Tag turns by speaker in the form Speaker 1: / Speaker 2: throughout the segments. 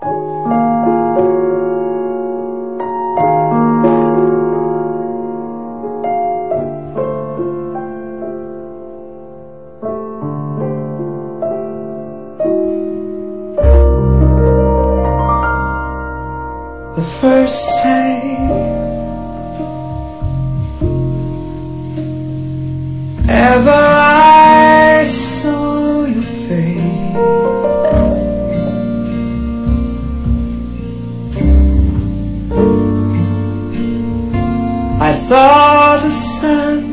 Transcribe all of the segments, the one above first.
Speaker 1: The first time ever I saw your face, I thought the sun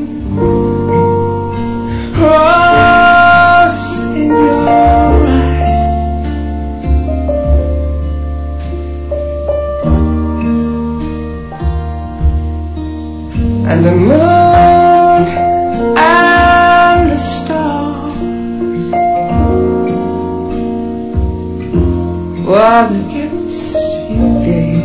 Speaker 1: rose in your eyes, and the moon and the stars were the gifts you gave.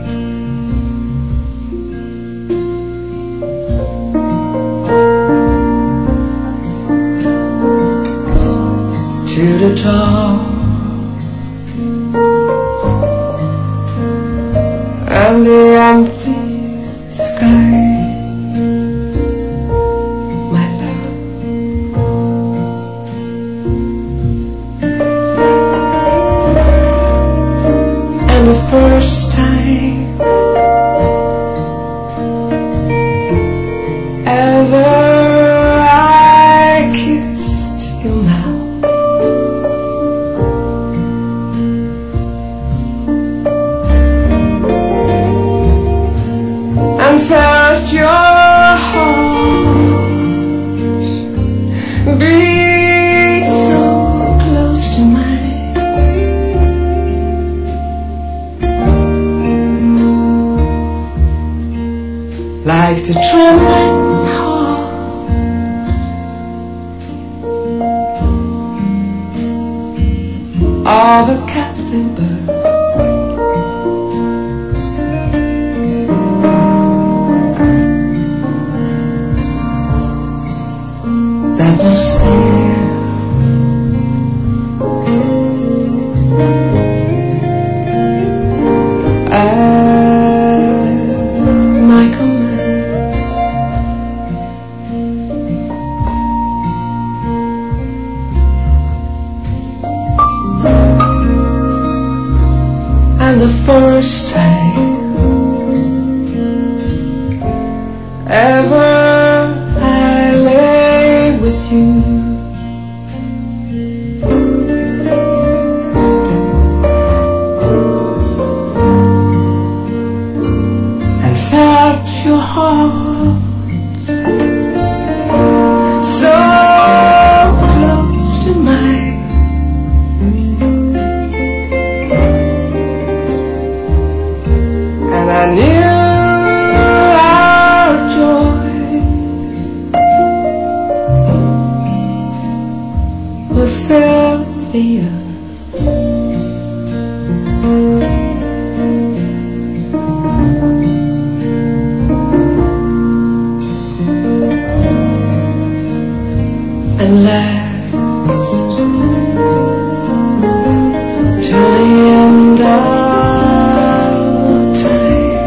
Speaker 1: To the top and the empty sky, my love. And the first time ever I kissed your mouth, and felt your heart beat so close to mine, like the trembling heart of a captive bird that was there at my command. And the first time ever I lay with you, and felt your heart so close to mine, and I knew our joy would fill the earth. And last till the end of time,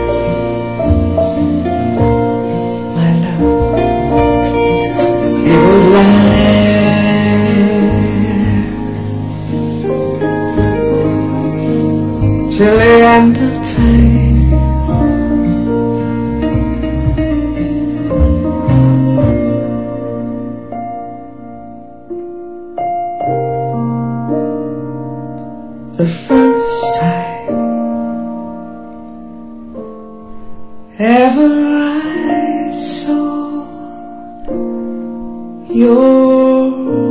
Speaker 1: my love, it would last till the end of time. The first time ever I saw your